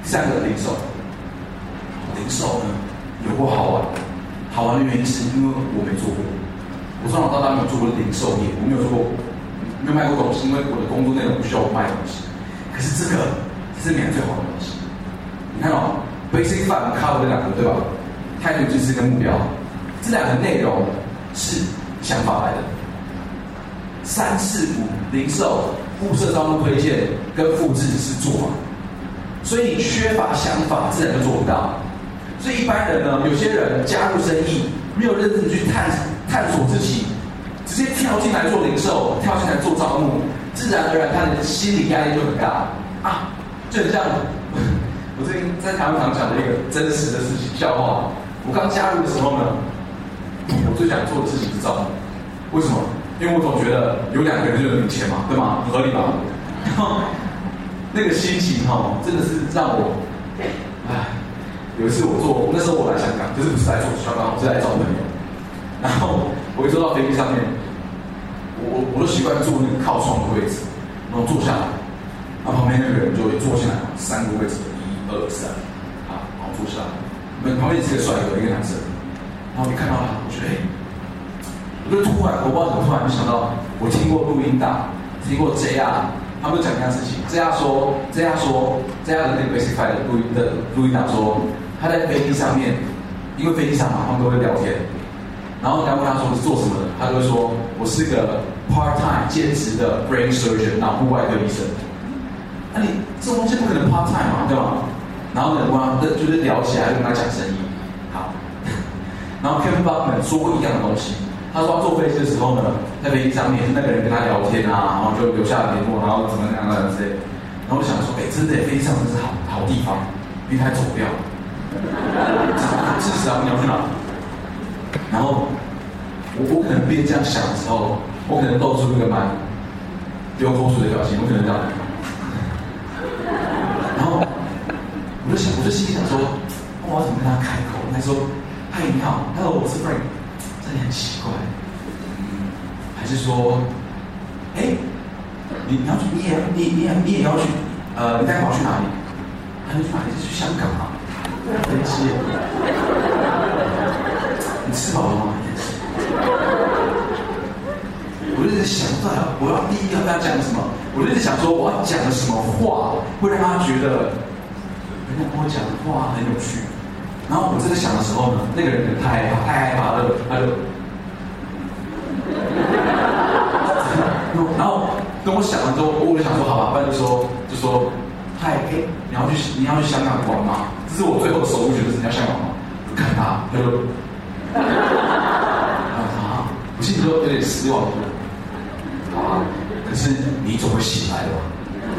第三个零售，零售呢有过好玩，好玩的原因是因为我没做过，我从小到大没有做过零售业，我没有做过，没有卖过东西，因为我的工作内容不需要我卖东西。可是这是里面最好的东西。你看哦 ，basic fund cover 这两个对吧？态度就是跟目标，这两个内容是想法来的。3、4、5零售、物色、招募、推荐跟复制是做法。所以你缺乏想法，自然就做不到。所以一般人呢，有些人加入生意，没有认真的去探索自己，直接跳进来做零售，跳进来做招募，自然而然他的心理压力就很大啊，就很像我最近在台湾常讲的一个真实的事情笑话。我刚加入的时候呢，我最想做的事情是招募，为什么？因为我总觉得有2个人就能领钱嘛，对吗？很合理吧？然后那个心情真的是让我，有一次那时候我来香港，就是不是来做香港，我是来找朋友。然后我一坐到飞机上面，我都习惯坐那个靠窗的位置，然后坐下来，然后旁边那个人就会坐进来，3个位置，1、2、3，然后坐下来，旁边是个帅哥，一个男生，然后一看到他，我觉得我就突然，我不知道怎么突然就想到，我听过录音档，听过 JR， 他们讲一样事情。JR 的那个 Basic Five 的录音档说，他在飞机上面，因为飞机上嘛，他们都会聊天，然后人家问他说是做什么的，他就会说我是个 part time 兼职的 brain surgeon 脑部外科医生。那你这种东西不可能 part time 嘛，对吧？然后呢，就是聊起来，就跟他讲生意。好，然后 Kevin Buckman 说过一样的东西。他说他坐飞机的时候呢，在飞机上面那个人跟他聊天啊，然后就留下了联络，然后怎么样之类的。然后我就想说，真的飞机上真是好地方，因为他走掉了。事实啊，你要去哪？然后我可能边这样想的时候，我可能露出一个蛮流口水的表情，我可能这样。然后我就心里想说，我要怎么跟他开口？他说：“嗨，你好 ，Hello， 我是 Frank。”真的很奇怪，还是说，你要去，你也要去，你待会儿去哪里？他就去哪里？是去香港啊？飞机。你吃饱了吗？我就一直想，我要第一要跟他讲什么？我就一直想说，我要讲的什么话会让他觉得，人家跟我讲的话很有趣。然后我在想的时候呢，那个人太害怕了，他就，然后跟我想了之后，我就想说，好吧，不然就说，嗨，你要去香港玩吗？这是我最后的首选，就是你要香港吗？我看他就，我心里就有点失望，好啊，可是你总会醒来的吧？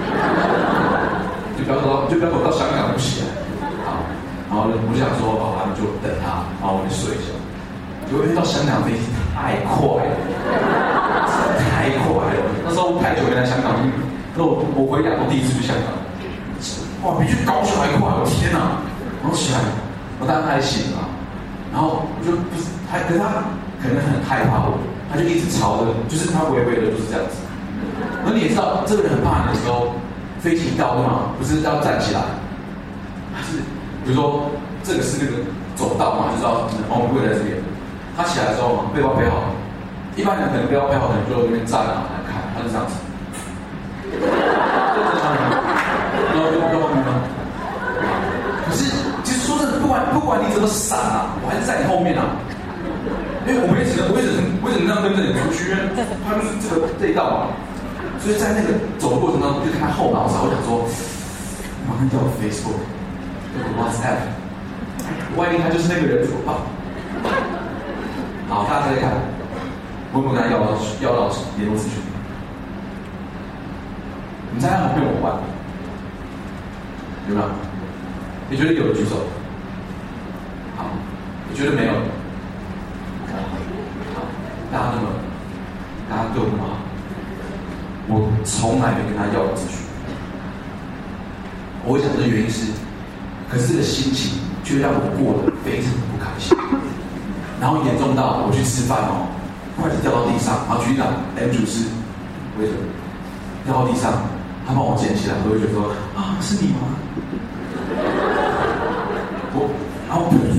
就不要走到香港不起来。然后我就想说，好吧，就等他，然后我就睡一下。结果遇到香港飞机太快了，太快了。那时候太久没来香港，那我回亚洲第一次去香港，哇，比去高雄还快！我天哪！然后起来，我当然他还醒了，然后我就不是可是他可能很害怕我，他就一直朝着，就是他微微的就是这样子。而你也知道，这个人很怕你的时候，飞机到对吗？不是要站起来，他是。比如说，这个是那个走道嘛，就知道我们会在这边。他起来之后嘛，背包背好了。一般人可能背包背好，可能就在那边站啊来看，他就这样子。然后就后面吗？可是其实说真的，不管你怎么闪啊，我还是在你后面啊。因为我也只能这样跟着你出去，因为他就是这一道嘛。所以在那个走的过程当中，就看他后脑勺，我想说，马上叫我 Facebook。WhatsApp， 万一他就是那个人怎么办？好，大家再看，我有没有跟他要到联络资讯？你猜他有没有玩？有没有？你觉得有的举手？好，你觉得没有？好，大家对我那么好，我从来没跟他要过资讯。我会讲的原因是。可是这个心情却让我过得非常不开心，然后严重到我去吃饭筷子掉到地上，然后局长 M 主是为什么掉到地上，他帮我捡起来，我就觉得说啊，是你吗？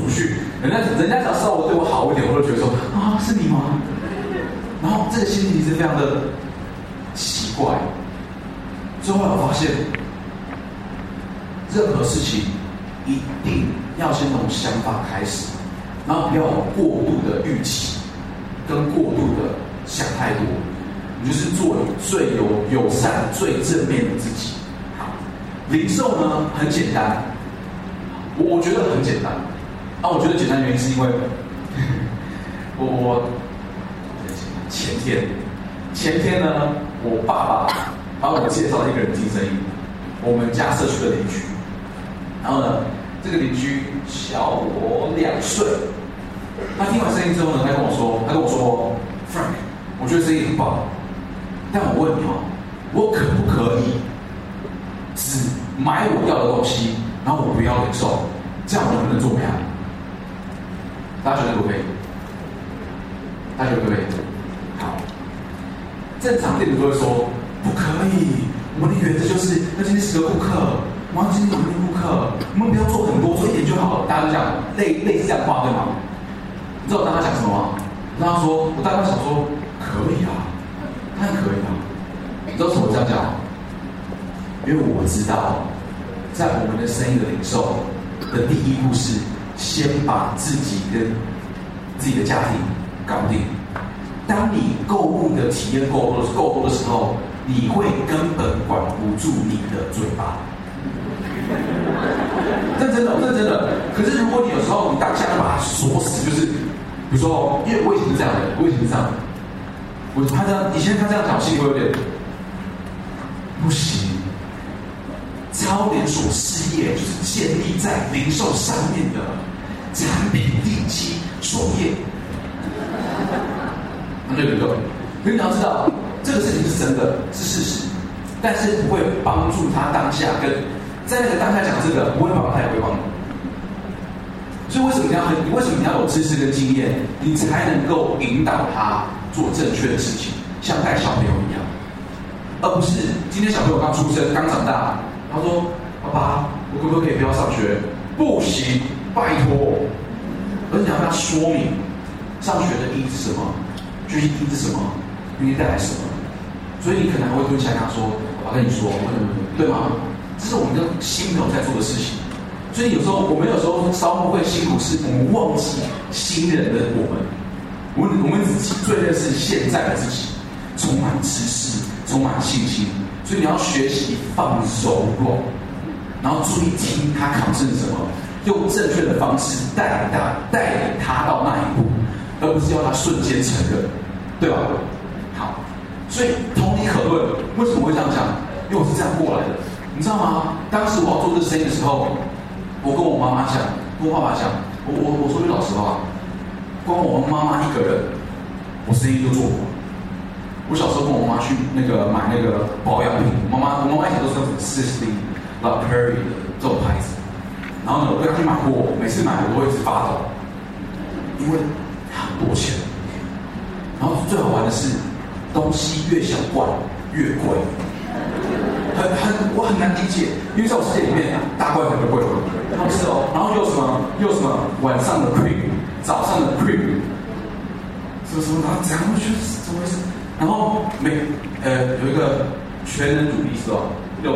不去，人家只要稍微对我好一点，我都觉得说啊，是你吗？然后这个心情是非常的奇怪。最后我发现，任何事情一定要先从想法开始，然后不要有过度的预期，跟过度的想太多。你就是做你最友善、最正面的自己。好，零售呢很简单，我觉得很简单。我觉得简单的原因是因为我前天呢，我爸爸把我介绍了一个人进生意，我们家社区的邻居。然后呢，这个邻居小我2岁。他听完生意之后呢，他跟我说 ，Frank， 我觉得生意很棒。但我问你我可不可以只买我要的东西，然后我不要零售？这样我能不能做美案？大家觉得可不可以？大家觉得可不可以？好，正常店主都会说不可以。我们的原则就是要今天10个顾客，我要今天有1个顾客，我们不要做很多，做一点就好了。大家都讲类似这样的话，对吗？你知道我当他讲什么吗？我当他想说可以啊。当然可以啊！你知道为什么我这样讲？因为我知道，在我们的生意的零售的第一步是先把自己跟自己的家庭搞定。当你购物的体验够多的时候，你会根本管不住你的嘴巴。认真的。可是如果你有时候你当下就把它锁死，就是比如说，因为我以前是这样的，以前他这样讲，心里会有点不行。超连锁事业就是建立在零售上面的产品地基作业。对。可是你要知道，这个事情是真的，是事实，但是不会帮助他当下跟在那个当下讲这个，不会帮他，也不会帮你。所以为什么你要有知识跟经验，你才能够引导他做正确的事情，像带小朋友一样，而不是今天小朋友刚出生、刚长大，他说：“爸爸，我可不可以不要上学？”不行，拜托。而且你要跟他说明上学的意义是什么，学习意义是什么，给你带来什么。所以你可能会蹲下跟他说：“我跟你说，对吗？”这是我们跟新朋友在做的事情。所以我们有时候稍微会辛苦，是我们忘记新人的我们只最认识现在的自己，充满知识，充满信心。所以你要学习放柔软，然后注意听他考试是什么，用正确的方式带领他到那一步，而不是要他瞬间承认，对吧？好，所以同理可论，为什么会这样讲？因为我是这样过来的，你知道吗？当时我要做这个生意的时候，我跟我妈妈讲，跟我爸爸讲，我说句老实话，光我妈妈一个人，我生意就做不完。我小时候跟我妈去买那个保养品，我妈妈以前都是用La Prairie 的这种牌子，然后呢，我跟她去买过，每次买我都会一直发抖，因为很多钱。然后最好玩的是，东西越小罐越贵。我很难理解，因为在我世界里面，大罐很贵，然后然后又什么晚上的 cream， 早上的 cream， 什么，然后怎样？我觉得怎么回事？然后有一个全能乳液是吧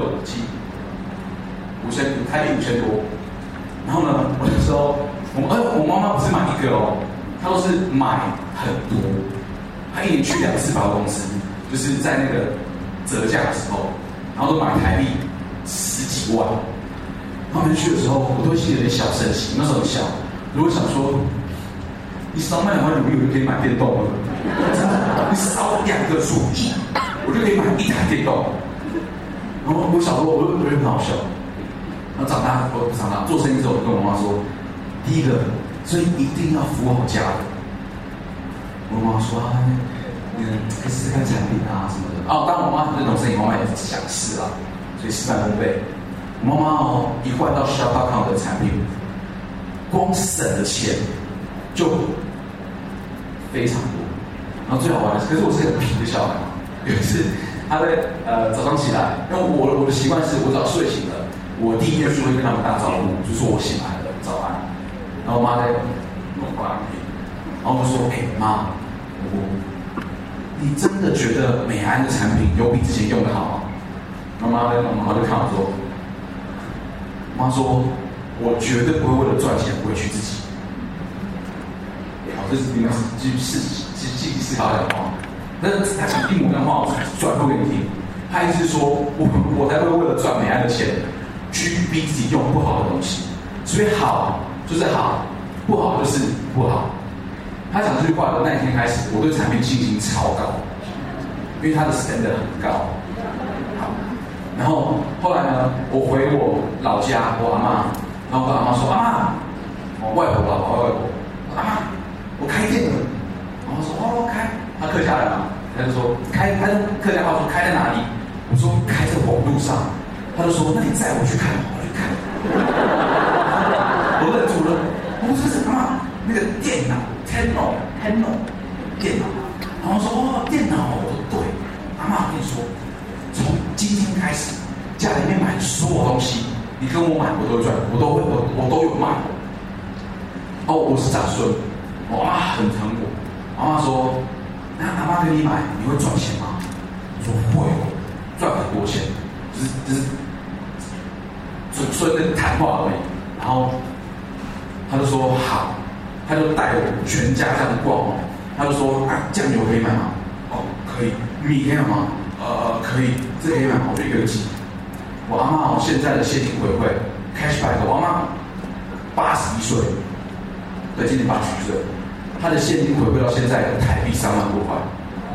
？6、7、5000台币5000多。然后呢，我那时候我妈妈不是买一个她都是买很多，她一年去2次百货公司，就是在那个折价的时候。然后都买台币10几万，然后每次去的时候，我都会心里有点小生气。那时候很小，我会想说，你少买2万乳液，我就可以买电动了。真的，你少2个乳液，我就可以买1台电动。然后我小时候我就觉得很好笑。然后长大做生意之后，我跟我妈说，第一个，所以一定要服务好家人。我妈说可以试试看产品啊什么的。当我妈这种生意，我妈也是想试啦，所以事半功倍。我妈妈一换到 Shop.com 的产品，光省的钱就非常多。然后最好玩的是，可是我是很皮的小孩嘛。有一次，他在早上起来，因为我的习惯是我只要睡醒了，我第一件事会跟他们打招呼，就说我醒来了，早安。 然后我妈在弄保养品，然后我就说：“妈，你真的觉得美安的产品有比之前用的好吗？”妈妈就看我说：“妈说，我绝对不会为了赚钱委屈自己。”好，这是你们继续思考的话。那他讲一模一样的话，我转述给你听。他意思是说，我才会为了赚美安的钱，去逼自己用不好的东西。所以好就是好，不好就是不好。他讲这句话的那一天开始，我对产品信心超高，因为他的 standard 很高。好，然后后来呢，我回我老家，我阿嬷，然后我跟阿嬷说：“阿嬷，我外婆老婆外婆，阿嬷，我开店了。”然后说：“哦，开。”他客家人嘛，他就说开，他客家话说开在哪里？我说开在网路上。他就说：“那你载我去看，我去看。”我愣住了，我说：“是什么？那个电脑 ，Canon 电脑。”然后说：“哦，电脑。”我说：“对，阿嬷，我跟你说，从今天开始，家里面买的所有东西，你跟我买，我都会赚，我都有卖。”哦，我是长孙，我阿嬷很疼我。阿嬷说：“那阿嬷跟你买，你会赚钱吗？”我说：“会，赚很多钱，只是纯的谈话而已。”然后他就说：“好。”他就带我全家这样逛哦。他就说：“啊，酱油可以买吗？”“哦，可以。”“米可以买吗？”“可以。”“这可以买吗？”我就一个寄。我阿嬷现在的现金回馈 cashback， 我阿嬷81岁，对，今年81岁。他的现金回馈到现在有台币3万多块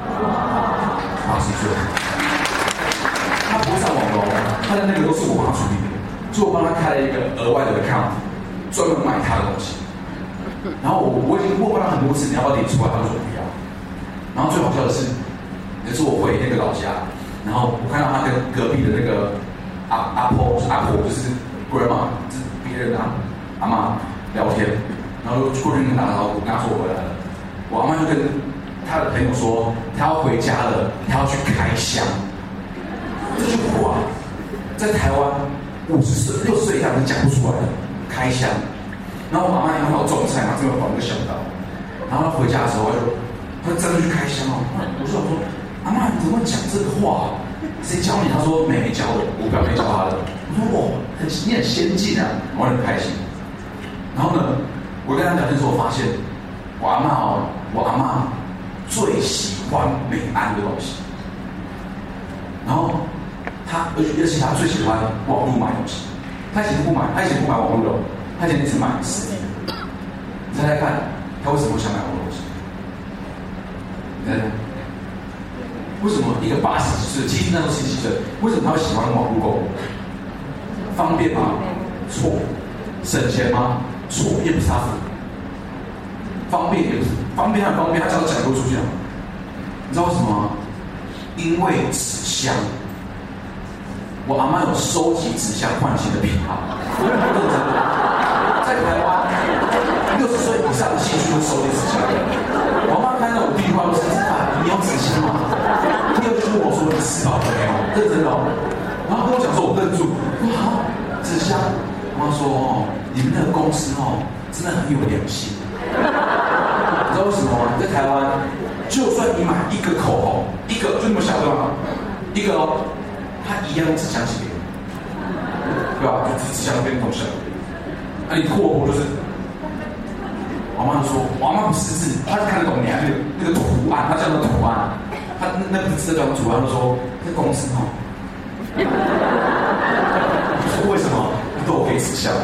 ，80岁。他不会上网络，他的那个都是我帮他处理的，所以我帮他开了一个额外的 account， 专门买他的东西。然后我已经问他很多次，你要不要点出来？他就说不要。然后最好笑的是，有一次我回那个老家，然后我看到他跟隔壁的那个阿婆就是 grandma， 就是别人的阿嬷聊天。然后就过去跟他打招呼，跟他说我回来了。我阿嬷就跟他的朋友说，他要回家了，他要去开箱。这句话在台湾50岁、60岁以上是讲不出来的，开箱。然后我阿嬷因为要种菜嘛，这边跑那个小道。然后他回家的时候，他真的去开箱哦。我说阿嬷你怎么会讲这个话？谁教你？他说妹妹教的，我表妹教他的。我说哇，你很先进啊，我很开心。然后呢？我跟他聊天的时候，我发现我阿嬷最喜欢美安的东西，然后而且他最喜欢网络买东西。他以前不买网络的，他以前只买实体的。你猜猜看，他为什么会想买网络东西？你猜猜，为什么一个80几岁，其实那时候70几岁，为什么他会喜欢网络购物？方便吗？错。省钱吗？错，也不是他付。方便也不是，方便很方便，他叫他讲都出去了。你知道为什么吗？因为纸箱。我阿嬷有收集纸箱换钱的癖好，在台湾60岁以上的兴趣会收集纸箱。我阿嬷看到我第一句话就是：“你有纸箱吗？”第二句问我说：“你吃饱了没有？”认真的。然后跟我讲说，我愣住，哇，纸箱。我妈说：“哦，你们那个公司哦，真的很有良心。”你知道为什么吗？在台湾，就算你买一个口红，一个就那么小对吧？一个哦，它一样纸箱寄给你，对吧？就纸箱变同小。那你破就是，我妈就说，我妈不识字，她看得懂你那个图案，她叫那图案，她那不是字叫图案，她说这公司哦，说为什么都可以纸箱？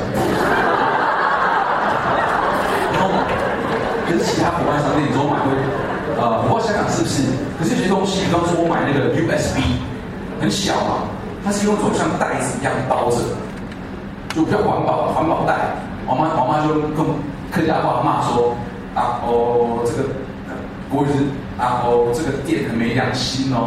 可是其他国外商店，你说买会，我不知道香港是不是？可是有些东西，比方说我买那个 USB， 很小嘛，它是用一种像袋子一样包着，就比较环保袋。我妈就跟客家话骂说：“啊哦，这个国语是啊哦，这个店很没良心哦。”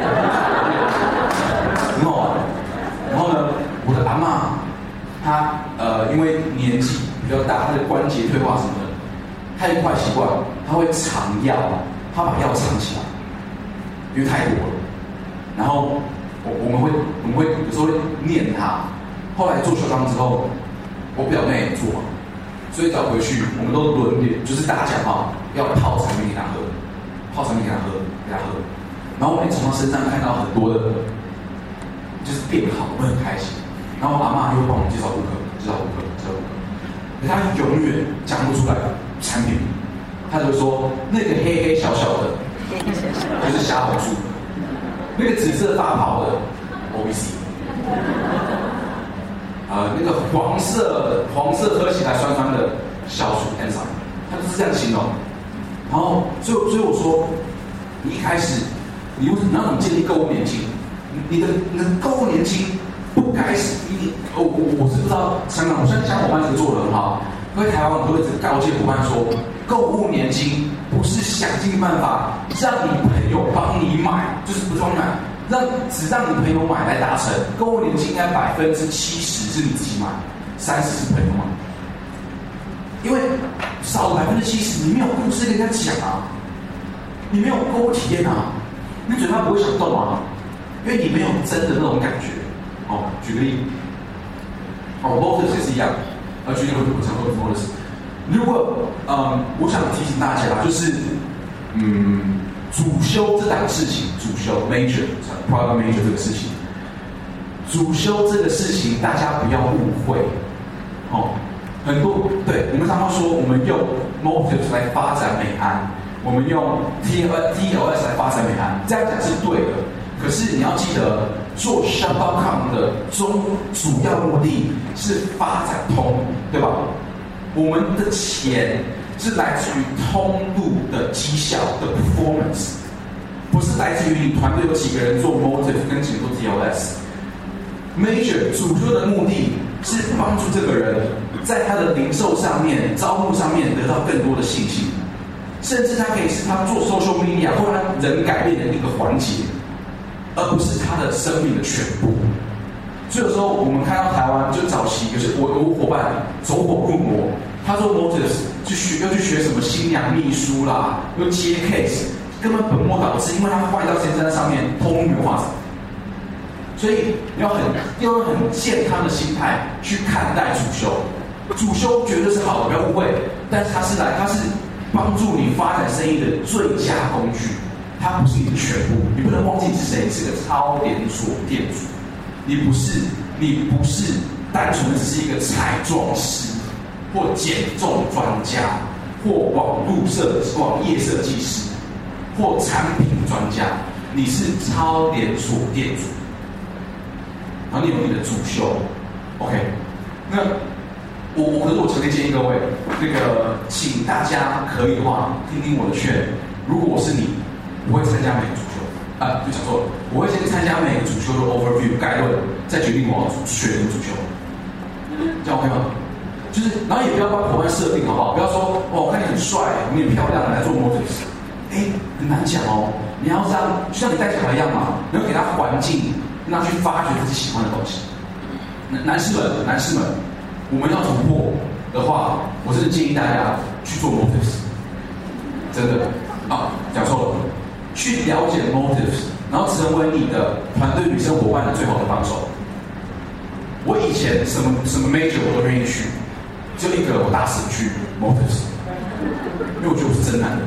很好玩。然后呢，我的阿嬷，她因为年纪比较大，她的关节退化什么的。他有一坏习惯，他会藏药，他把药藏起来，因为太多了。然后我们会有时候会念他。后来做学长之后，我表妹也做， 所以只要回去，我们都轮流，就是大家讲哈，要泡产品给他喝，泡产品给他喝，给他喝。然后我们从他身上看到很多的，就是变好，我们很开心。然后阿嬷又帮我们介绍顾客，介绍顾客，介绍顾客。可他永远讲不出来产品，他就说那个黑黑小小的，就是虾红素；那个紫色发泡的 OBC。那个黄色喝起来酸酸的小鼠 enzyme， 他就是这样形容。然后，所以我说，你一开始，你要怎么建立购物年金？你的购物年金不该是我是不知道香港，我相信小伙伴这个做得很好。因为台湾我都会告诫伙伴说，购物年金不是想尽办法让你朋友帮你买，就是不帮你买。只让你朋友买来达成购物年金，应该70%是你自己买，30%是朋友买。因为少了70%，你没有故事跟人家讲啊，你没有购物体验啊，你嘴巴不会想动啊，因为你没有真的那种感觉。哦，举个例，Modus 也是一样，举个例我常说的 Modus。如果我想提醒大家，就是主修这档事情，主修 major、private major 这个事情，主修这个事情，大家不要误会，很多对我们常常说，我们用 motives 来发展美安，我们用 TLS 来发展美安，这样讲是对的。可是你要记得，做 Shop.com 的主要目的是发展通，对吧？我们的钱是来自于通路的绩效的 performance， 不是来自于你团队有几个人做 motive 跟几个做 TLS。Major 主修的目的是帮助这个人在他的零售上面、招募上面得到更多的信心，甚至他可以是他做 social media 或让人改变的一个环节，而不是他的生命的全部。所以有时候我们看到台湾就早期，就是我有伙伴走火入魔，他做 motives 又去学什么新娘秘书啦，又接 case， 根本本末倒置，因为他坏到先生上面通没化展。所以要用很健康的心态去看待主修，主修绝对是好的，不要误会。但是它是帮助你发展生意的最佳工具，它不是你的全部。你不能忘记你是谁，你是个超连锁店主，你不是单纯的只是一个彩妆师，或减重专家，或网页设计师，或产品专家，你是超连锁店主。然后你有你的主修 ，OK？ 那可是我强烈建议各位，请大家可以的话，听听我的劝。如果我是你，我会参加每个主修，就讲错了，我会先参加每个主修的 overview 概论，再决定我要选什么主修，这样 OK 吗？就是，然后也不要帮伙伴设定，好不好？不要说，我看你很帅，你很漂亮，来做 motives， 很难讲哦。你要让，就像你带小孩一样嘛，你要给他环境。让他去发掘自己喜欢的东西。男士们，我们要突破的话，我真的建议大家去做 motives， 真的讲错了，去了解 motives， 然后成为你的团队女生伙伴的最好的帮手。我以前什么 major 我都愿意去，只有一个我打死不去 motives， 因为我觉得我是真男人。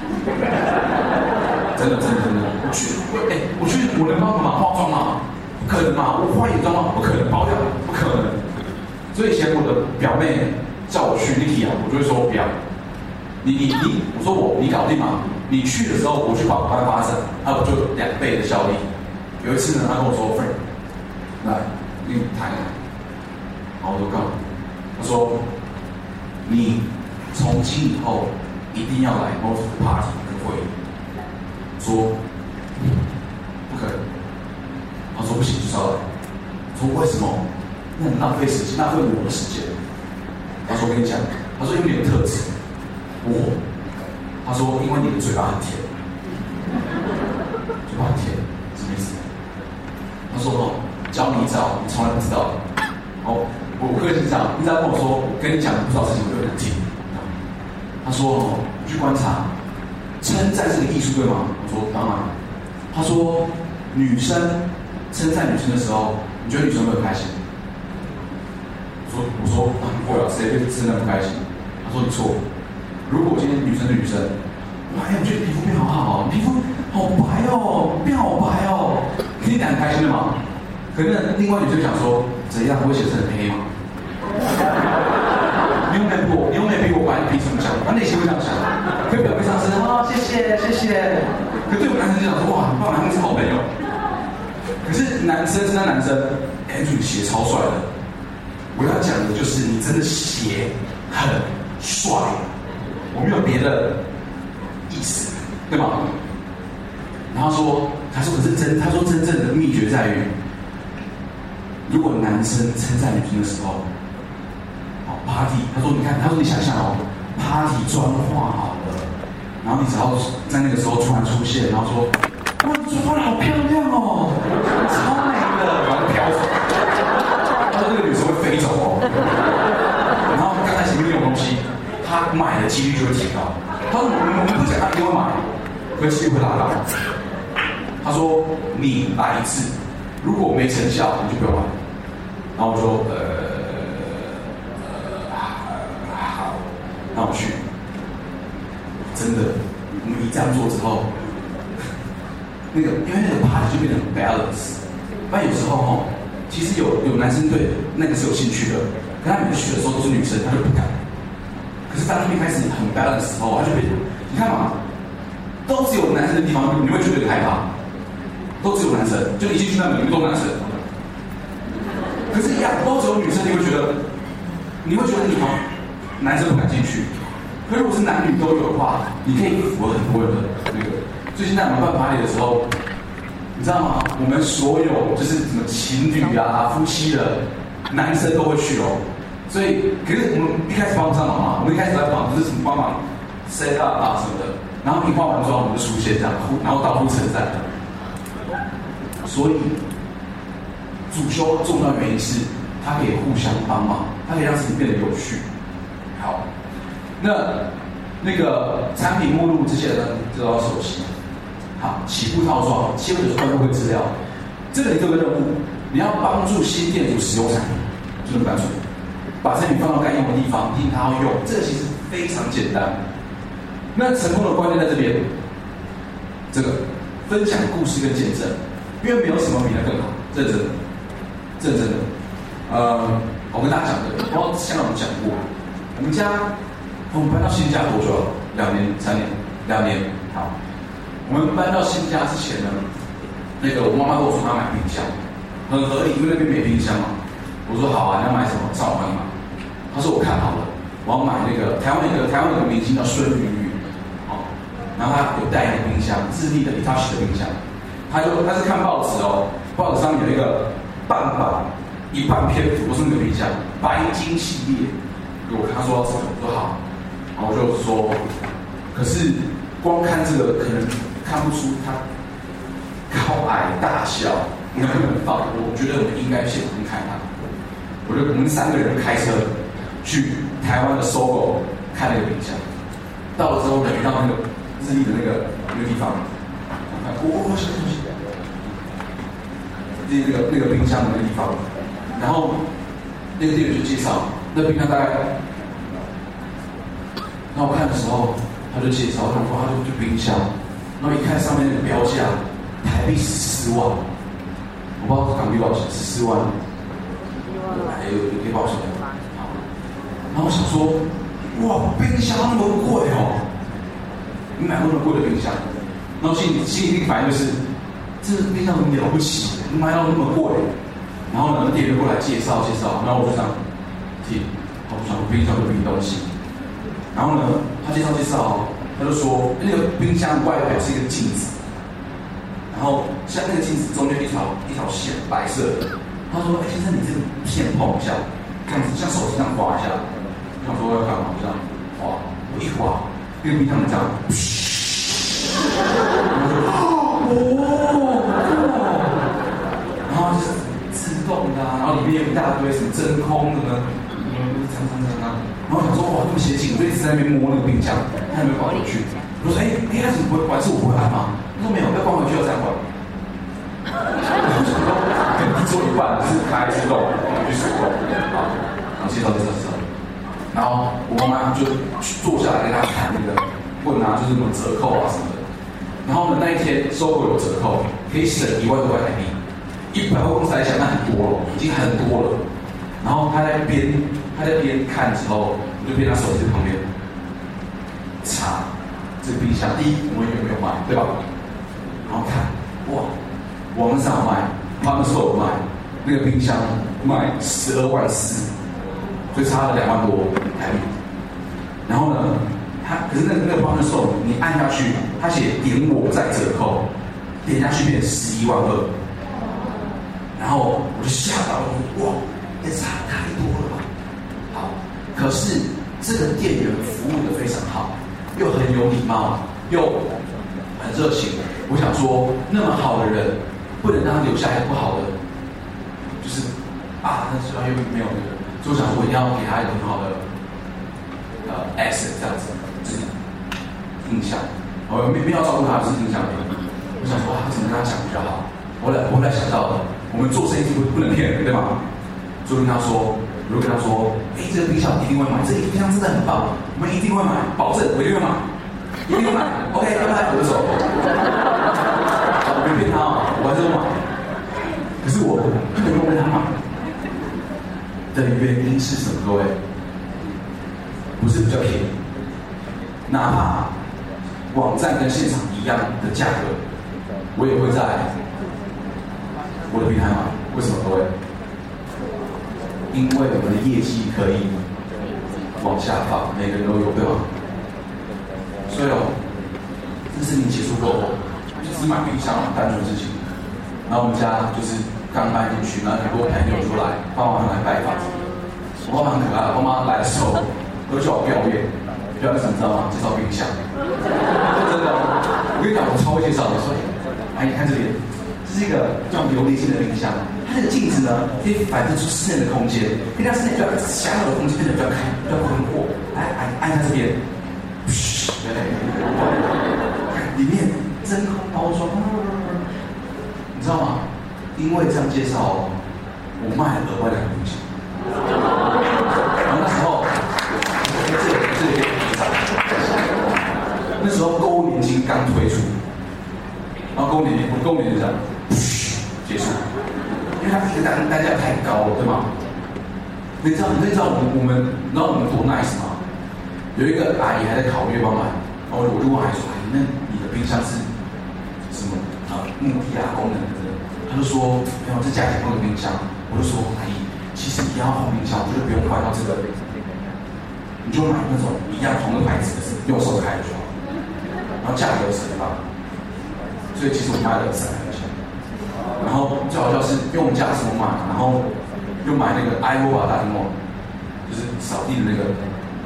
真的，我去，我能帮忙化妆吗？不可能嘛！我化眼妆吗？不可能，保养不可能。所以以前我的表妹叫我去 Niki 我就会说不要。我说你搞定嘛？你去的时候，我去把伙伴发展，我就2倍的效益。有一次呢，他跟我说 ，Frank， 来，你谈一谈。然后我就告诉他说，你从今以后一定要来 motive party 跟会议。说不可能，他说不行，就是要来。我说为什么？那很浪费时间，浪费我的时间。他说我跟你讲，他说因为你的特质，他说因为你的嘴巴很甜，嘴巴很甜，什么意思？他说教你一招，你从来不知道。我客气讲，你只要跟我说，我跟你讲不知道事情，我就很听。他说你去观察。称赞是个艺术，对吗？我说当然。他说女生称赞女生的时候，你觉得女生会不开心？我说不会啊，谁会称赞不开心？ 他说你错，如果今天女生对女生，哇，我觉得你皮肤变好好，你皮肤好白哦，变好白哦，听起来很开心的嘛。可是另外女生想说，怎样会显得很黑吗？你又没比我白，你凭什么讲？他内心会这样想，可表面上是谢谢谢谢，可对我男生就讲说，哇，你爸妈是好朋友。可是男生是那男生 ，Andrew 写超帅的。我要讲的就是你真的写很帅，我没有别的意思，对吗？然后他说真正的秘诀在于，如果男生称赞女生的时候，party， 他说你想象party 妆化好了，然后你只要在那个时候突然出现，然后说，哇，你妆化得好漂亮哦，超美的，然后飘走。他说那个女生会飞走哦，然后刚才前面那种东西，他买的几率就会提高。他说我们不讲他一定会买，可几率会拉高。他说你来一次，如果没成效，你就不要买。然后我说好，那我去。真的，我们一这样做之后，因为那个 party 就变得很 balance。不然有时候其实有男生对那个是有兴趣的，可他每次去的时候都是女生，他就不敢。可是当他们开始很 balance 的时候，他就变，你看嘛，都只有男生的地方，你会觉得很害怕，都只有男生，就一进去那门里面都男生。可是，一样都只有女生，你会觉得男生不敢进去。可如果是男女都有的话，你可以符合很多人的那个。最近在我们办 party 的时候，你知道吗？我们所有就是什么情侣啊、夫妻的男生都会去哦。所以，可是我们一开始帮不上忙嘛，我们一开始在忙就是什么帮忙 set up 啊什么的。然后你画完之后，我们就出现这样，然后到处称赞。所以。主修重要原因是，它可以互相帮忙，它可以让事情变得有趣。好，那个产品目录这些呢，都要熟悉。好，起步套装，790块入会资料，这里这个任务，你要帮助新店主使用产品，就这么单纯，把产品放到该用的地方，听他要用，这个其实非常简单。那成功的关键在这边，这个分享故事跟见证，因为没有什么比它更好，认真的。认真的，我跟大家讲的，不知道香港有讲过。我们搬到新家多久了？2年、3年、2年。好，我们搬到新家之前呢，我妈妈跟我说她买冰箱，很合理，因为那边没冰箱嘛。我说好啊，你要买什么？上网帮你买。她说我看好了，我要买台湾有个明星叫孙云宇，然后他有带一个冰箱，智利的 Hitachi 的冰箱。他是看报纸哦，报纸上面有一个。半版一半篇幅，我是那个冰箱，白金系列，他说要这个，我说好，然后我就说，可是光看这个可能看不出它高矮大小能不能放，我觉得我们应该先分开它。我们3个人开车去台湾的 SOGO 看那个冰箱，到了之后人到那个日立的那个地方，我想东西。那个冰箱的那个地方，然后那个店员就介绍，那冰箱大概，然后我看的时候，他就介绍，他就冰箱，然后一看上面那个标价，台币14万，我不知道港币多少钱，14万，有可以报销的，然后我想说，哇，冰箱那么贵哦，你买过那么贵的冰箱，然后心里第一反应就是。这冰箱很了不起，卖到那么贵。然后呢，店员过来介绍，然后我就这样听，我想冰箱有冰东西。然后呢，他介绍，他就说那个冰箱外表是一个镜子，然后像那个镜子中间一条线，白色的。他说：“先生，你这个线碰一下，这样子像手机这样划一下。”我想说要干嘛？我这样划，我一划，那个冰箱这样，然后就是自动的，然后里面有一大堆什么真空的呢，常啊。然后想说哇，这么先进，我就一直在那边摸那个冰箱，看有没有关回去。我说他怎么不会关？是我不会按吗？他说没有，要关回去要再关。我想说，做一半是开自动，去手动，好，然后介绍。 然后我妈妈就坐下来跟他谈那个问啊，就是什么折扣啊什么的。然后呢，那一天收购有折扣，可以省1万多块台币。100块公司来讲，那很多了，已经很多了。然后他在边看之后，我就边他手机旁边查这个冰箱，第一我们有没有卖，对吧？然后看，哇，网上卖，他们说有卖，那个冰箱卖12.4万，所以差了2万多台币。然后呢，可是那个方案售你按下去，他写点我再折扣，点下去变11.2万。然后我就吓到了，哇，也差太多了吧？好，可是这个店员服务的非常好，又很有礼貌，又很热情。我想说，那么好的人，不能让他留下一个不好的，就是那时候又没有那个，所以我想说，我一定要给他一个很好的asset 这样子，就是印象。我没有照顾他，就是印象而已。我想说，怎么跟他讲比较好？我后来想到了，我们做生意是不能骗人，对吗？所以我就跟他说，这个冰箱一定会买，这个冰箱真的很棒，我们一定会买，保证我一定会买，一定会买。OK， 要不然我就走。我没骗他我还是会买。可是我不能够跟他买的原因是什么？各位，不是比较便宜，哪怕网站跟现场一样的价格，我也会在我的平台买。为什么各位？因为我们的业绩可以往下放，每个人都有，对吧？所以这事情结束过后，就是买冰箱很单纯的事情。然后我们家就是刚搬进去，然后很多朋友就来，爸妈来拜访。我爸妈很可爱，我妈来的时候都叫我表演什么知道吗？介绍冰箱。真的，我跟你讲，我超会介绍的。说，你看这里，这是一个叫琉璃镜的冰箱。它这个镜子呢，可以反射出室内的空间，可以让室内比较狭小的空间变得比较开、比较宽阔。按下这边，对，里面真空包装，你知道吗？因为这样介绍，我卖了额外的东西。然后那时候，那时候购物年金刚推出，然后购物年就这样，结束。因为它这个单价太高了，对吗？你知道我们多 nice 吗？有一个阿姨还在考虑要不要买，然后我就问阿姨说：“阿姨，那你的冰箱是什么目的功能的？”她就说：“没有，这家庭用的冰箱。”我就说：“阿姨，其实你要换冰箱，我觉得不用换到这个，你就买那种一样同个牌子的，用手开就好，然后价格省吧。”所以其实我卖了300块钱。然后最好笑是用价什么买，然后又买那个 iRobot 大屏幕，就是扫地的那个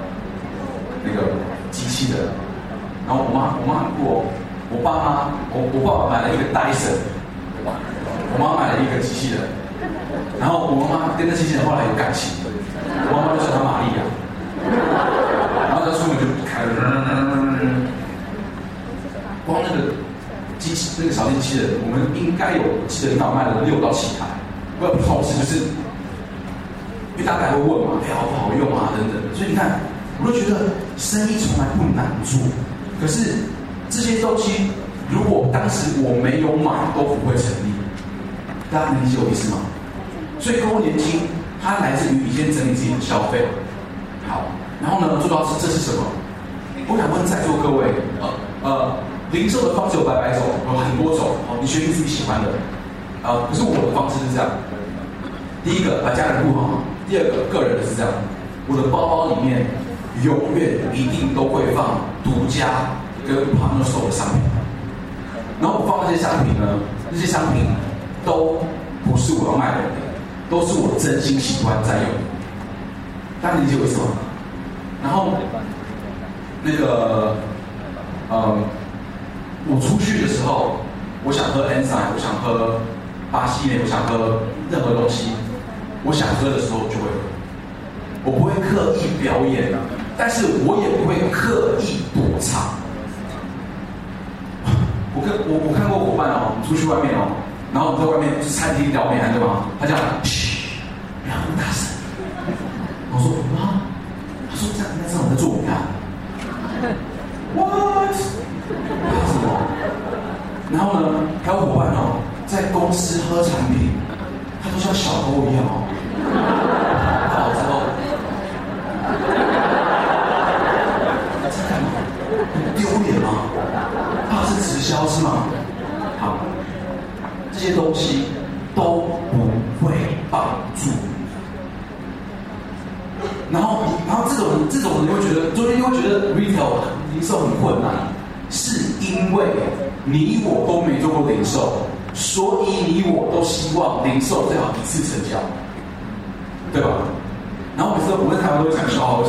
机器人。然后我妈很酷哦，我爸买了一个 Dyson， 我妈买了一个机器人。然后我妈妈跟那机器人后来有感情，我妈妈就叫她玛利亚。然后她出门就开了，光那个扫地机器人，我们应该有记得卖了6到7台，不要同时就是，因为大家会问嘛，好不好用啊等等，所以你看，我都觉得生意从来不难做，可是这些东西如果当时我没有买都不会成立，大家能理解我意思吗？所以购物年金它来自于你先整理自己的消费，好，然后呢做到这是什么？我想问在座各位，零售的方式有百种，有很多种，你选你自己喜欢的。可是我的方式是这样：第一个把家人顾好，第二个个人的是这样，我的包包里面永远一定都会放独家跟partner store的商品。然后我放那些商品呢，这些商品都不是我要卖的，都是我真心喜欢在用。大家理解我意思吗？然后那个我出去的时候，我想喝 Ensign， 我想喝巴西内，我想喝任何东西，我想喝的时候就会喝。我不会刻意表演，但是我也不会刻意躲藏。我看过伙伴哦，你出去外面哦，然后你在外面餐厅聊美安对吗？他这样，嘘，不要那么大声。我说啊，他说的做你看 ，what？ 什么？然后呢，还有伙伴哦，在公司喝产品，他都像小偷一样哦。好之后，在干嘛？很丢脸吗？怕是直销是吗？好，这些东西都不会帮助你。然后这种你会觉得，昨天你会觉得 retail 零售很困难，是因为你我都没做过零售，所以你我都希望零售最好一次成交，对吧？然后我在台湾都会讲笑话，我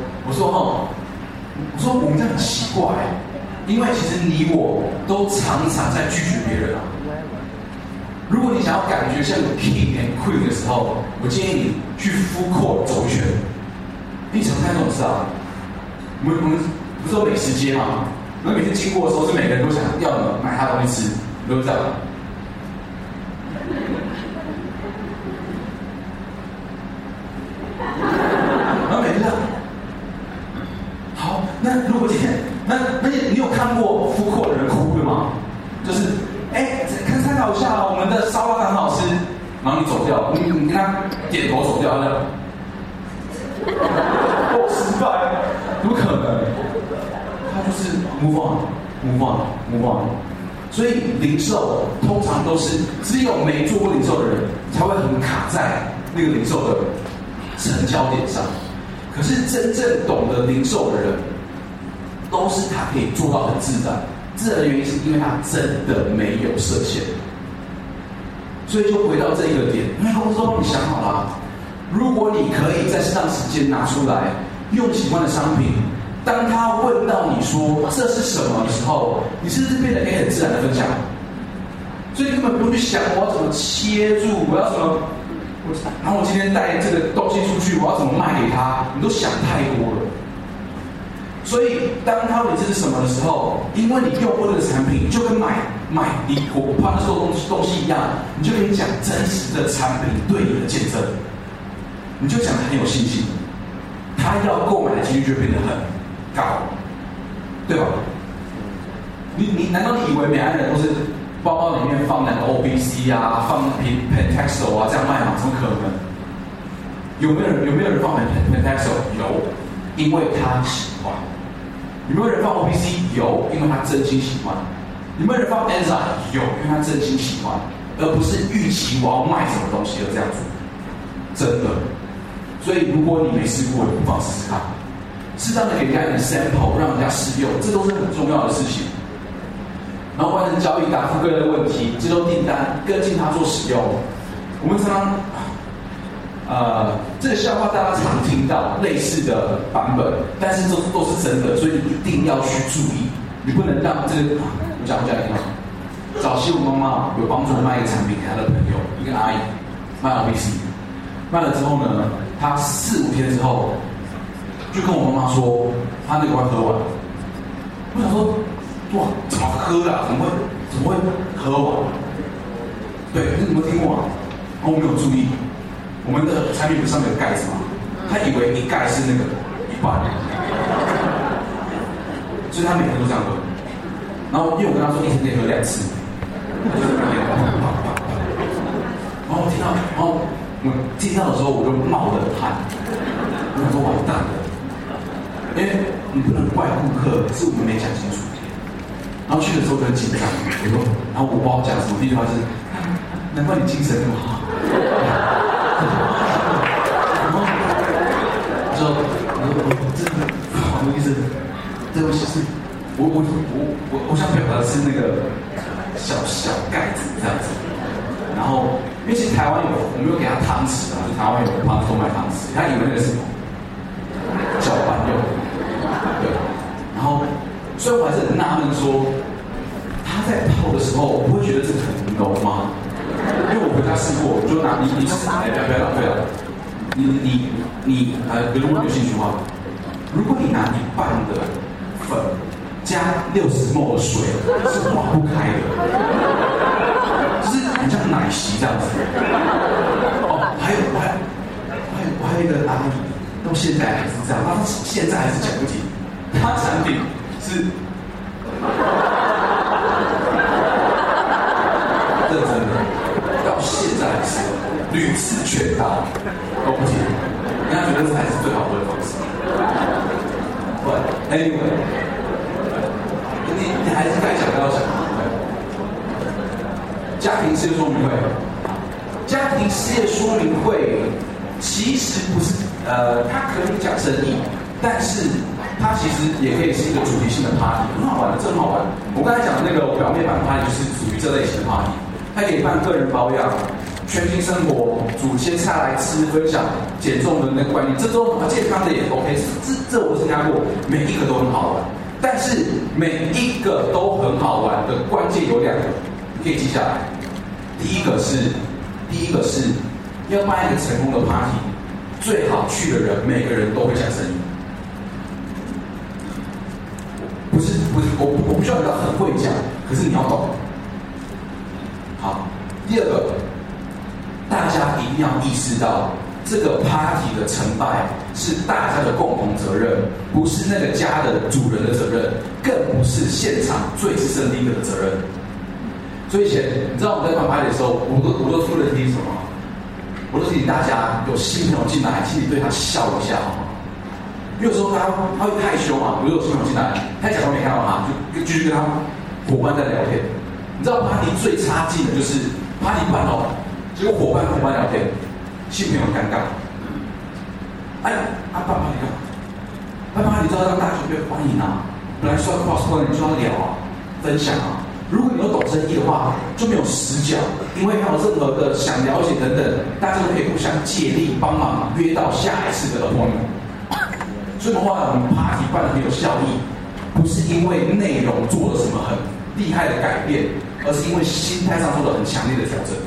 说我们这样很奇怪，因为其实你我都常常在拒绝别人啊。如果你想要感觉像有 king and queen 的时候，我建议你去 food court 走一圈。你常看这种事啊？我们不是有美食街吗？我们每次经过的时候，是每个人都想要买他的东西吃，都是这样。然后每次这样。好，那如果今天，那你有看过food court的人哭的吗？就是看参考一下我们的烧腊很好吃，然后你走掉，你跟他点头走掉，这样。失败，怎么可能？他就是 move on。所以零售通常都是只有没做过零售的人才会很卡在那个零售的成交点上。可是真正懂得零售的人，都是他可以做到很自然。自然的原因是因为他真的没有设限。所以就回到这个点，因为公司都帮你想好了。如果你可以在适当时间拿出来用喜欢的商品，当他问到你说这是什么的时候，你是不是变得可以很自然的分享？所以根本不用去想我要怎么切入，我要怎么，然后我今天带这个东西出去，我要怎么卖给他，你都想太多了。所以当他问你这是什么的时候，因为你用过这个产品，就跟买我怕那时候东西一样，你就可以讲真实的产品对你的见证。你就讲得很有信心，他要购买的几率就变得很高，对吧？你难道你以为每安人都是包包里面放那个 OBC 啊，放Pentexel 啊这样卖吗？怎么可能？有没有人放 Pentexel？ 有，因为他喜欢。有没有人放 OBC？ 有，因为他真心喜欢。有没有人放 Enzyme？ 有，因为他真心喜欢，而不是预期我要卖什么东西而这样做。真的。所以，如果你没试过，你不妨试试看，适当的给人家一点 sample， 让人家试用，这都是很重要的事情。然后完成交易，答复个人的问题，接收订单，跟进他做使用。我们常常，这个笑话大家常听到类似的版本，但是都是真的，所以你一定要去注意，你不能让这个，我讲一下。早期我妈妈有帮助卖一个产品给她的朋友，一个阿姨卖 OBC， 卖了之后呢？他4、5天之后，就跟我妈妈说，他那个快喝完。我想说，哇，怎么喝啊？怎么会喝完？对，可是你有没有听过啊？我没有注意，我们的产品不是上面有盖子吗？他以为一盖是那个一半，所以他每天都这样喝。然后因为我跟他说一天可以喝2次，然后我听到的时候，我就冒着汗，我想说完蛋了，因为你不能怪顾客，是我们没讲清楚。然后去的时候就很紧张，然后我不知道讲什么，第一句话是，难怪你精神那么好。然后我真的不好意思，对不起，我想表达的是那个小盖子这样子。然后，因为其实台湾我没有给他汤匙啊，就台湾有帮他购买汤匙，他以为那个是搅拌用的，对。然后，所以我还是很纳闷说，他在泡的时候不会觉得这个很浓吗？因为我回家试过，我就拿你试，不要浪费了。如果有兴趣的话，如果你拿1半的粉加60 ml 的水，是化不开的。就是很像奶昔这样子。哦，我还有一个阿姨， 到现在还是这样，他现在还是讲不停，他产品是认真的，到现在还是屡次劝导都不听，人家觉得这才是最好的方式。对 ，anyway， 你还是该讲要讲。家庭事业说明会，家庭事业说明会其实不是它可以讲生意，但是它其实也可以是一个主题性的 party， 很好玩的，真很好玩。我刚才讲的那个表面版 party 就是属于这类型的 party， 它可以办个人保养、全新生活、煮些菜来吃，分享减重的那个观念，这都健康的也 OK， 这我参加过，每一个都很好玩。但是每一个都很好玩的关键有2个，你可以记下来。第一个是要办一个成功的 party， 最好去的人每个人都会讲生意。不是，我不需要你很会讲，可是你要懂。好，第2个，大家一定要意识到，这个 party 的成败是大家的共同责任，不是那个家的主人的责任，更不是现场最资深的一个的责任。所以以前，你知道我们在办 party 的时候，我都出了提什么？我都提醒大家，有新朋友进来，请你对他笑一下，好吗？有时候他会害羞嘛，比如有新朋友进来，他假装没看到他，就继续跟他伙伴在聊天。你知道 party 最差劲的就是 party 办哦，结果伙伴聊天，新朋友很尴尬。哎，办 party 干嘛？办 party 知道让大家被欢迎啊，本来说要 cross 你就要聊啊，分享啊。如果你有懂生意的话，就没有死角，因为没有任何的想了解等等，大家都可以互相借力帮忙，约到下一次的 appointment。所以的话，我们 party 办得很有效益，不是因为内容做了什么很厉害的改变，而是因为心态上做了很强烈的调整。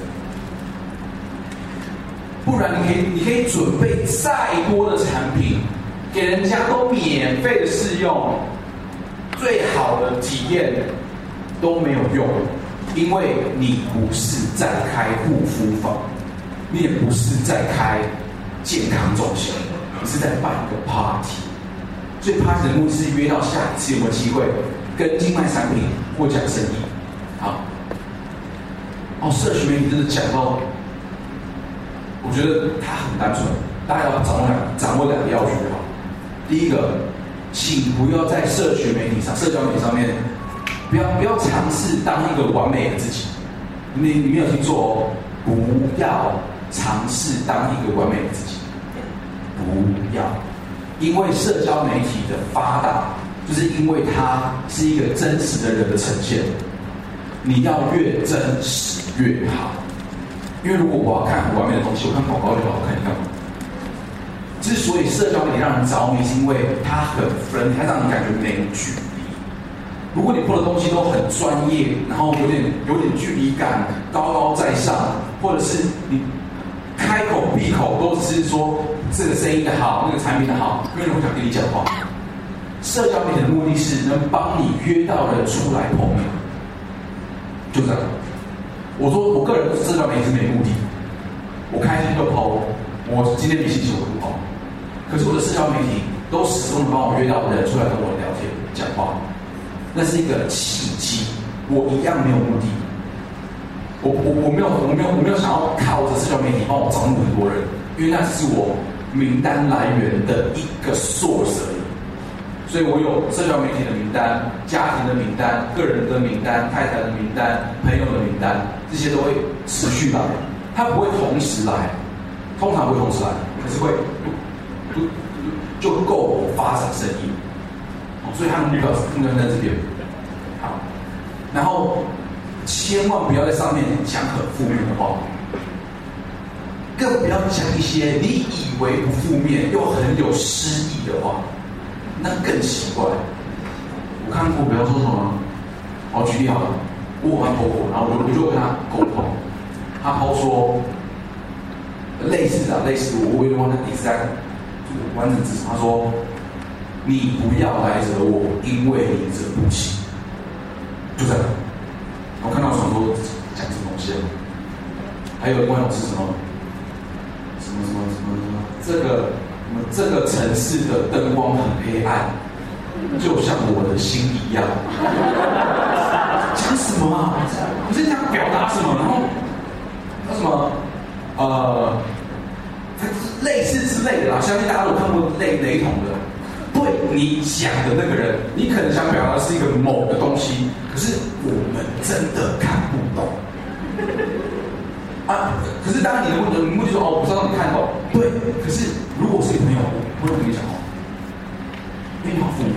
不然你可以准备再多的产品，给人家都免费的试用，最好的体验都没有用，因为你不是在开护肤坊，你也不是在开健康中心，你是在办一个 party。所以 party 的目的是约到下一次有没有机会跟进卖产品或讲生意。好，社群媒体真的讲到，我觉得它很单纯，大家要掌握2个要诀就好。第一个，请不要在社群媒体上、社交媒体上面。不要尝试当一个完美的自己，你没有听错哦，不要尝试当一个完美的自己，不要，因为社交媒体的发达，就是因为它是一个真实的人的呈现，你要越真实越好，因为如果我要看很完美的东西，我看广告就好看，你干嘛？之所以社交媒体让人着迷，是因为它很friendly，它让你感觉没距离。如果你播的东西都很专业，然后有点距离感，高高在上，或者是你开口闭口都只是说这个生意的好，那个产品的好，没有人会想跟你讲话。社交媒体的目的是能帮你约到人出来碰面，就这样。我说我个人社交媒体是没目的，我开心就 po， 我今天没心情我不 po， 可是我的社交媒体都始终能帮我约到人出来跟我聊天讲话。那是一个契机，我一样没有目的，我没有想要靠着社交媒体帮我招募很多人，因为那只是我名单来源的一个 source 而已。所以我有社交媒体的名单、家庭的名单、个人的名单、太太的名单、朋友的名单，这些都会持续来，它不会同时来，通常不会同时来，可是会就够我发展生意。所以他们目标在这边，好，然后千万不要在上面讲很负面的话，更不要讲一些你以为不负面又很有诗意的话，那更奇怪。我看过，比方说什么，举例好了，我蛮婆婆，然后我就跟他沟通，他抛说类似，我有点忘了exact完整字，他说。你不要来惹我，因为你惹不起。就这样。我看到想说讲什么东西啊？还有另外一种是什么？这个这个城市的灯光很黑暗，就像我的心一样。讲什么啊？你是想表达什么？然后那什么类似之类的啦，相信大家都有看过雷同的。对你讲的那个人，你可能想表达的是一个某个东西，可是我们真的看不懂。可是当然你的目的说我不知道你看懂，对。可是如果是你朋友，我会跟你讲因为你好负面，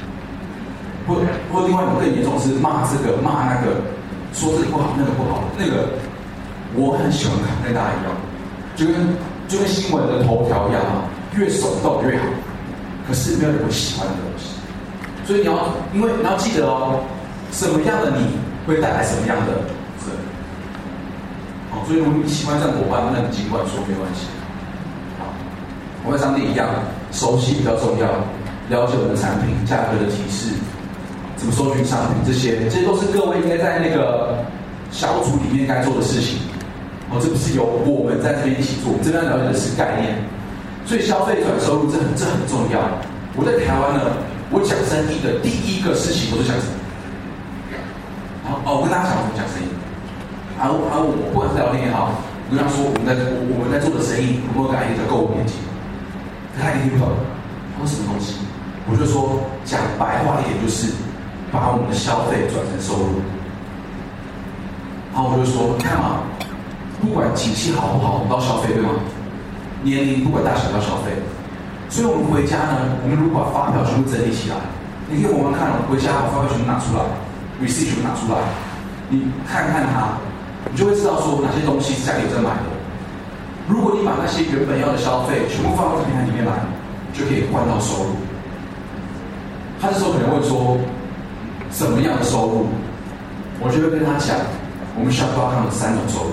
或另外一种更严重的是骂这个骂那个，说这个不好那个不好，那个我很喜欢看，跟大家一样，就跟新闻的头条一样越耸动越好。可是没有人会喜欢的东西，所以你要记得什么样的你会带来什么样的责任。所以如果你喜欢这样伙伴，那你尽管说没关系。好，我们商店一样，熟悉比较重要，了解我们的产品、价格的提示，怎么搜寻商品，这些都是各位应该在那个小组里面该做的事情。这不是由我们在这边一起做，我们这边了解的是概念。所以消费转收入这很重要。我在台湾呢，我讲生意的第一个事情都是讲生意。我跟大家讲我们讲生意。我不管是聊天也好，我跟他说我们在做的生意，有没有跟他一个叫购物年金？他一定听不懂，他说什么东西？我就说讲白话一点，就是把我们的消费转成收入。然后我就说，你看嘛，不管景气好不好，我们都要消费，对吗？年龄不管大小要消费，所以我们回家呢，我们如果把发票全部整理起来，你可以慢慢看，回家把发票全部拿出来 ，receipt 全部拿出来，你看看它，你就会知道说哪些东西是家里有在买的。如果你把那些原本要的消费全部放到平台里面来，就可以换到收入。他这时候可能会说，什么样的收入？我就会跟他讲，我们Shop.com有3种收入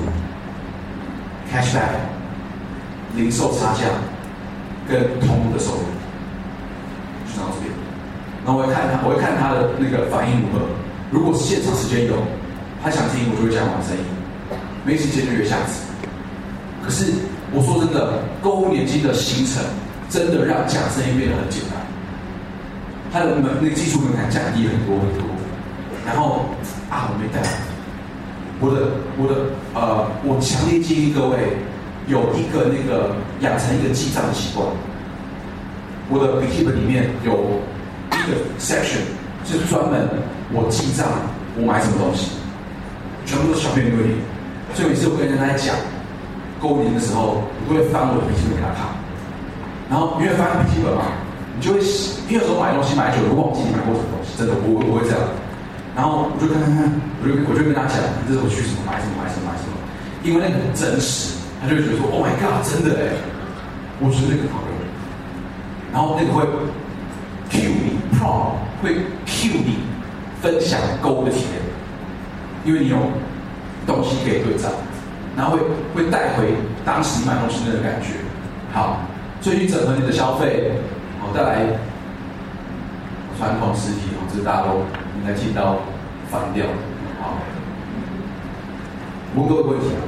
：cashback。零售差价跟通路的收入，就到这边。然后我会看他的那个反应如何。如果现场时间有，他想听，我就会讲完生意；没时间就约下次。可是我说真的，购物年金的形成真的让讲生意变得很简单，它的那个技术门槛降低很多。然后我没带，我强烈建议各位。有一个养成一个记账的习惯。我的笔记本里面有一个 section 是专门我记账我买什么东西，全部都是小便对里。所以每次我跟人家在讲购物年的时候，我都会翻我的笔记本给他看。然后因为翻笔记本嘛，你就会因为有时候买东西买久了会忘记你买过什么东西，真的我会这样。然后我就看，我就跟他讲，这是我去什么买什么，因为那个很真实。他就会觉得说 ：“Oh my God， 真的哎！”我觉得那个好用，然后那个会 cue 你 prompt 会 cue 你分享购物的体验，因为你有东西可以对账，然后会带回当时你买东西那个感觉。好，所以去整合你的消费，再来传统实体，这大家都应该听到反调。好，问各位问题啊。